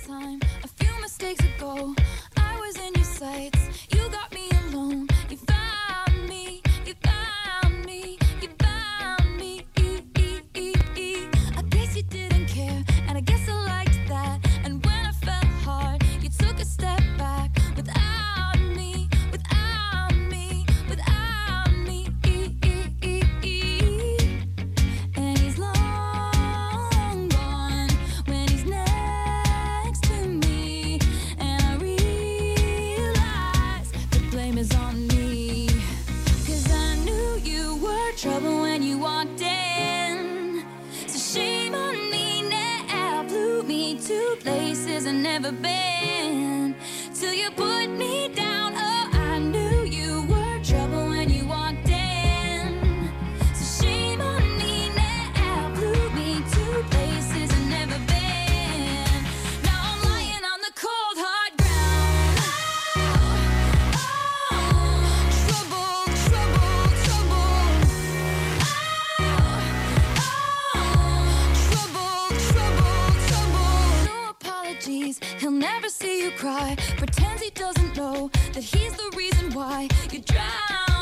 time, a few mistakes ago, I was in your sights. You got me alone. You found me. You found me. You found me. I guess you didn't care, and I guess I liked that. And when I fell hard, you took a step back. Without me, without me, without me. And he's long gone when he's next to me. And I realize the blame is on me. 'Cause I knew you were trouble when you walked in. So shame on me now. Blew me to places I've never been. Till you put me down. Oh, I knew you were trouble when you walked in. So shame on me now. Blew me to places I've never been. Now I'm lying on the cold hard ground. Oh, trouble, trouble, trouble. Trouble, trouble, trouble. No apologies, he'll never see you cry. Pretends he doesn't know that he's the reason why you drown.